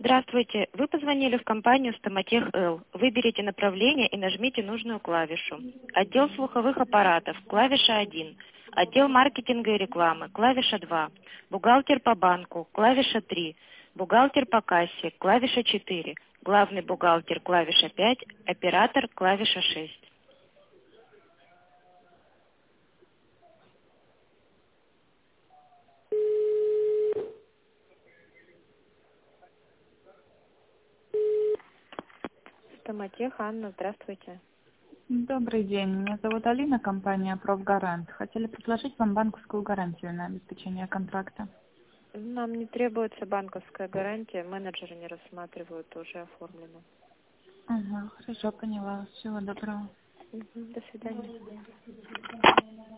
Здравствуйте. Вы позвонили в компанию Стоматех Л. Выберите направление и нажмите нужную клавишу. Отдел слуховых аппаратов, клавиша 1. Отдел маркетинга и рекламы, клавиша 2. Бухгалтер по банку, клавиша 3. Бухгалтер по кассе, клавиша 4. Главный бухгалтер, клавиша 5. Оператор, клавиша 6. Стоматех, Анна, здравствуйте. Добрый день, меня зовут Алина, компания «Профгарант». Хотели предложить вам банковскую гарантию на обеспечение контракта. Нам не требуется банковская гарантия, менеджеры не рассматривают, уже оформлено. Ага, хорошо, поняла. Всего доброго. До свидания.